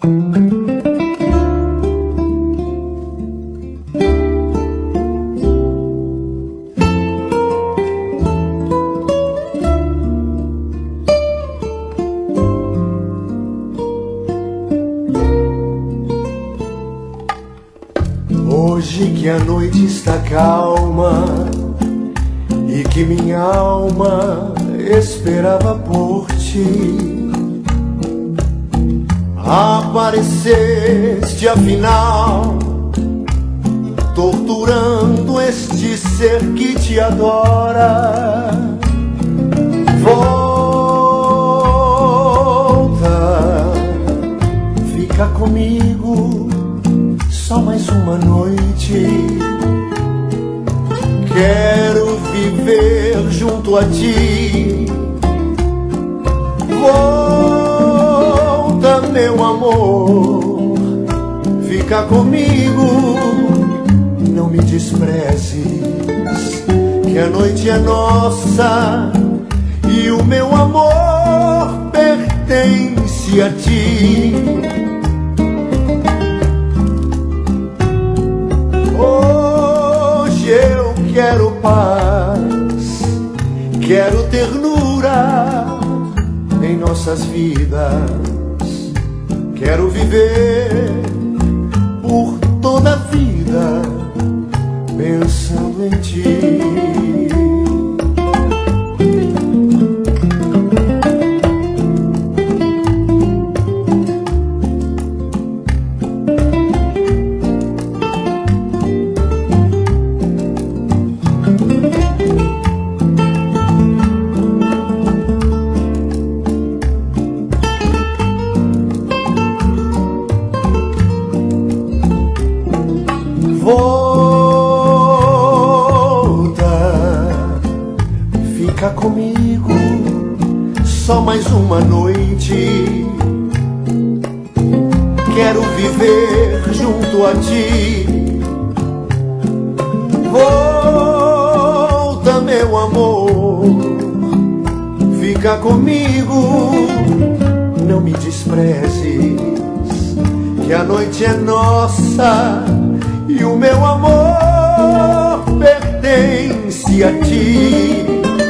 Hoje que a noite está calma e que minha alma esperava por ti, apareceste afinal, torturando este ser que te adora. Volta, fica comigo só mais uma noite. Quero viver junto a ti. Volta, meu amor, fica comigo. Não me desprezes, que a noite é nossa e o meu amor pertence a ti. Quero paz, quero ternura em nossas vidas. Quero viver por toda a vida pensando em ti. Volta, fica comigo só mais uma noite. Quero viver junto a ti. Volta, meu amor, fica comigo. Não me desprezes, que a noite é nossa e o meu amor pertence a ti.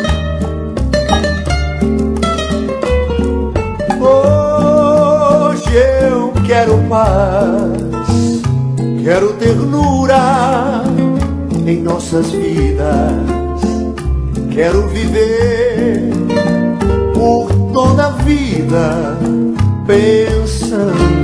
Hoje eu quero paz, quero ternura em nossas vidas. Quero viver por toda a vida pensando